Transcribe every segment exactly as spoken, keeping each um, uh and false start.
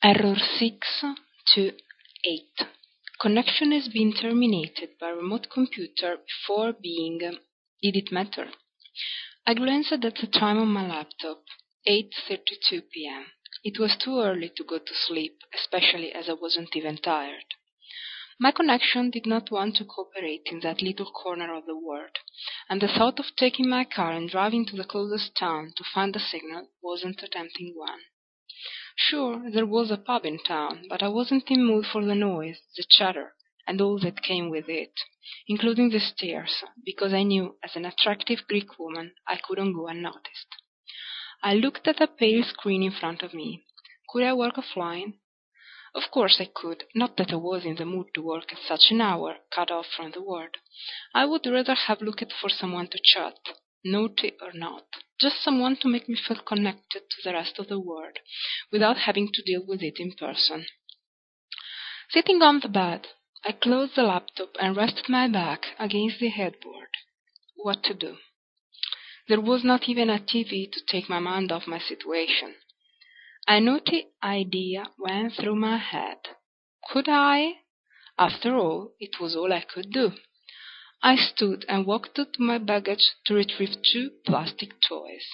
Error six two eight. Connection has been terminated by remote computer before being... Did it matter? I glanced at the time on my laptop. eight thirty-two p.m. It was too early to go to sleep, especially as I wasn't even tired. My connection did not want to cooperate in that little corner of the world, and the thought of taking my car and driving to the closest town to find a signal wasn't a tempting one. Sure, there was a pub in town, but I wasn't in mood for the noise, the chatter, and all that came with it, including the stairs, because I knew, as an attractive Greek woman, I couldn't go unnoticed. I looked at a pale screen in front of me. Could I work offline? Of course I could, not that I was in the mood to work at such an hour, cut off from the world. I would rather have looked for someone to chat, naughty or not, just someone to make me feel connected to the rest of the world, without having to deal with it in person. Sitting on the bed, I closed the laptop and rested my back against the headboard. What to do? There was not even a T V to take my mind off my situation. A naughty idea went through my head. Could I? After all, it was all I could do. I stood and walked to my baggage to retrieve two plastic toys.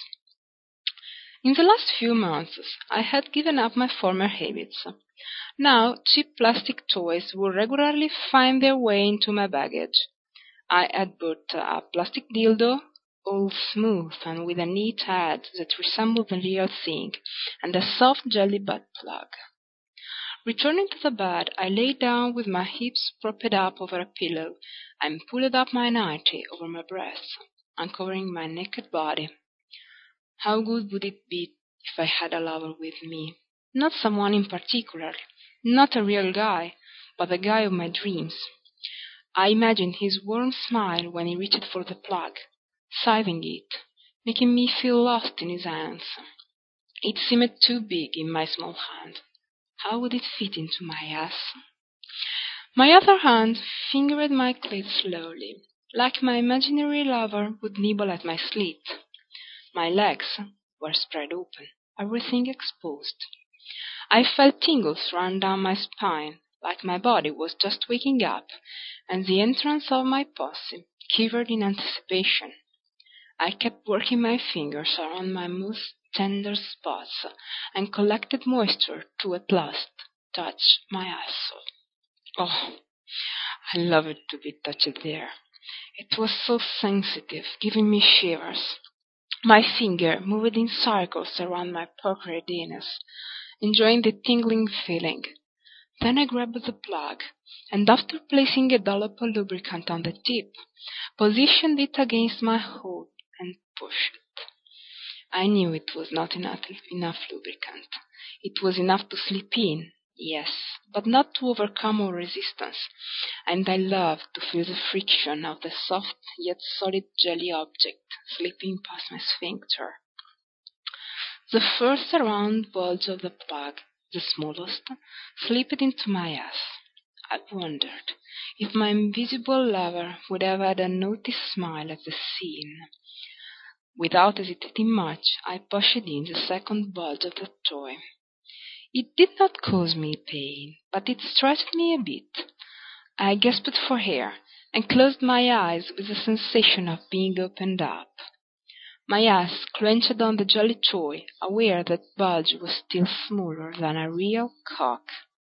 In the last few months, I had given up my former habits. Now, cheap plastic toys would regularly find their way into my baggage. I had bought a plastic dildo, all smooth and with a neat head that resembled the real thing, and a soft jelly butt plug. Returning to the bed, I lay down with my hips propped up over a pillow and pulled up my nightie over my breasts, uncovering my naked body. How good would it be if I had a lover with me? Not someone in particular, not a real guy, but the guy of my dreams. I imagined his warm smile when he reached for the plug, sizing it, making me feel lost in his hands. It seemed too big in my small hand. How would it fit into my ass? My other hand fingered my clit slowly, like my imaginary lover would nibble at my slit. My legs were spread open, everything exposed. I felt tingles run down my spine, like my body was just waking up, and the entrance of my pussy quivered in anticipation. I kept working my fingers around my most tender spots, and collected moisture to at last touch my asshole. Oh, I love it to be touched there. It was so sensitive, giving me shivers. My finger moved in circles around my puckered anus, enjoying the tingling feeling. Then I grabbed the plug, and after placing a dollop of lubricant on the tip, positioned it against my hole and pushed. I knew it was not enough, enough lubricant. It was enough to slip in, yes, but not to overcome all resistance, and I loved to feel the friction of the soft yet solid jelly object slipping past my sphincter. The first round bulge of the plug, the smallest, slipped into my ass. I wondered if my invisible lover would have had a naughty smile at the scene. Without hesitating much, I pushed in the second bulge of the toy. It did not cause me pain, but it stretched me a bit. I gasped for air, and closed my eyes with the sensation of being opened up. My ass clenched on the jelly toy, aware that bulge was still smaller than a real cock.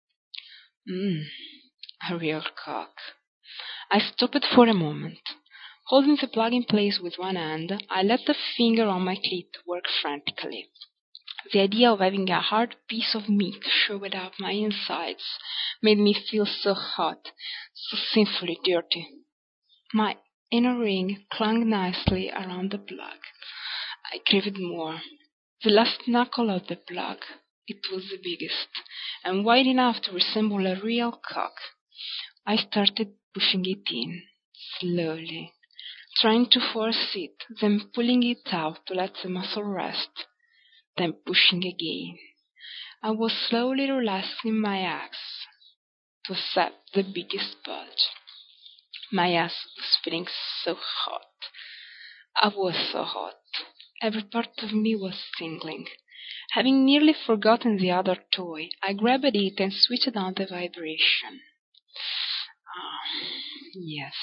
Mmm, a real cock. I stopped for a moment. Holding the plug in place with one hand, I let the finger on my clit work frantically. The idea of having a hard piece of meat shoved up my insides made me feel so hot, so sinfully dirty. My inner ring clung nicely around the plug. I craved more. The last knuckle of the plug. It was the biggest, and wide enough to resemble a real cock. I started pushing it in, slowly, trying to force it, then pulling it out to let the muscle rest, then pushing again. I was slowly relaxing my axe to accept the biggest bulge. My ass was feeling so hot. I was so hot. Every part of me was tingling, Having nearly forgotten the other toy, I grabbed it and switched on the vibration. Ah, yes.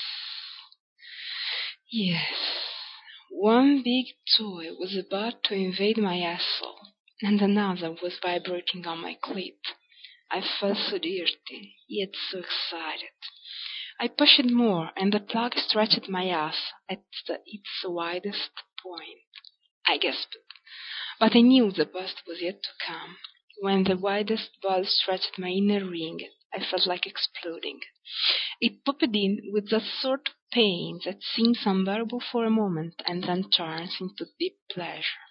Yes. One big toy was about to invade my asshole, and another was vibrating on my clit. I felt so dirty, yet so excited. I pushed more, and the plug stretched my ass at the, its widest point. I gasped, but I knew the bust was yet to come. When the widest ball stretched my inner ring, I felt like exploding. It popped in with that sort of pain that seems unbearable for a moment and then turns into deep pleasure.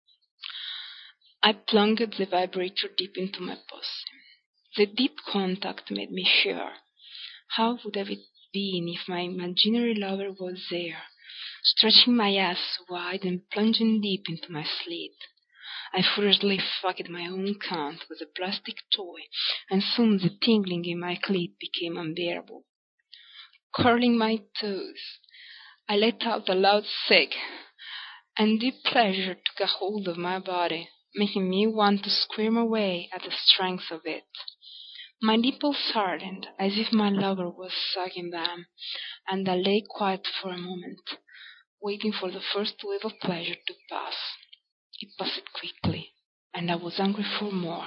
I plunged the vibrator deep into my pussy. The deep contact made me shiver. How would have it been if my imaginary lover was there, stretching my ass wide and plunging deep into my slit? I furiously fucked my own cunt with a plastic toy, and soon the tingling in my clit became unbearable. Curling my toes, I let out a loud sigh, and deep pleasure took a hold of my body, making me want to scream away at the strength of it. My nipples hardened, as if my lover was sucking them, and I lay quiet for a moment, waiting for the first wave of pleasure to pass. It passed quickly, and I was hungry for more.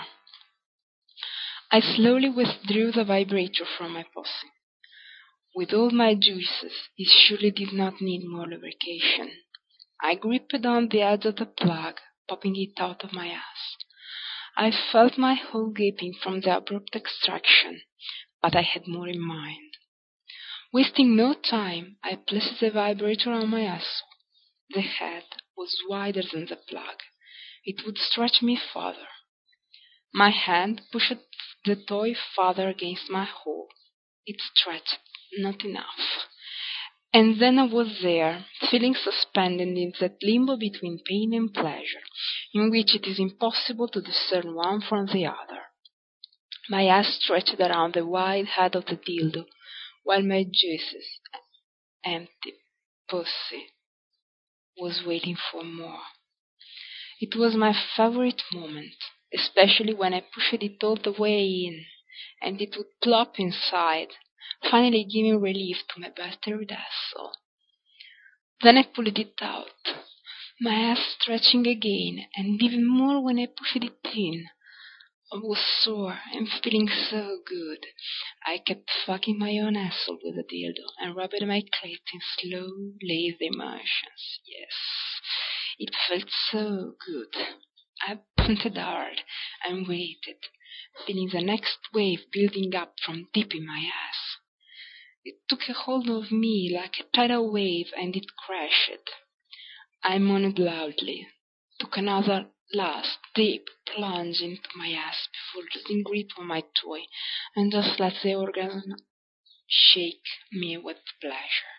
I slowly withdrew the vibrator from my pussy. With all my juices, it surely did not need more lubrication. I gripped on the edge of the plug, popping it out of my ass. I felt my hole gaping from the abrupt extraction, but I had more in mind. Wasting no time, I placed the vibrator on my asshole. The head was wider than the plug. It would stretch me farther. My hand pushed the toy farther against my hole. It stretched, not enough. And then I was there, feeling suspended in that limbo between pain and pleasure, in which it is impossible to discern one from the other. My ass stretched around the wide head of the dildo, while my juices, empty pussy, was waiting for more. It was my favorite moment, especially when I pushed it all the way in, and it would plop inside, finally giving relief to my battered asshole. Then I pulled it out, my ass stretching again, and even more when I pushed it in. I was sore and feeling so good. I kept fucking my own asshole with the dildo and rubbed my clit in slow, lazy motions. Yes, it felt so good. I pumped hard and waited, feeling the next wave building up from deep in my ass. It took a hold of me like a tidal wave, and it crashed. I moaned loudly, took another last deep plunge into my ass before losing grip on my toy, and just let the orgasm shake me with pleasure.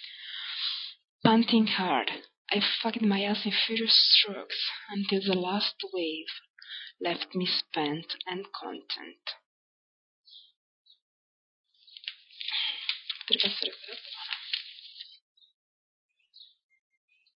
Panting hard, I fucked my ass in furious strokes until the last wave left me spent and content. Potrebbe essere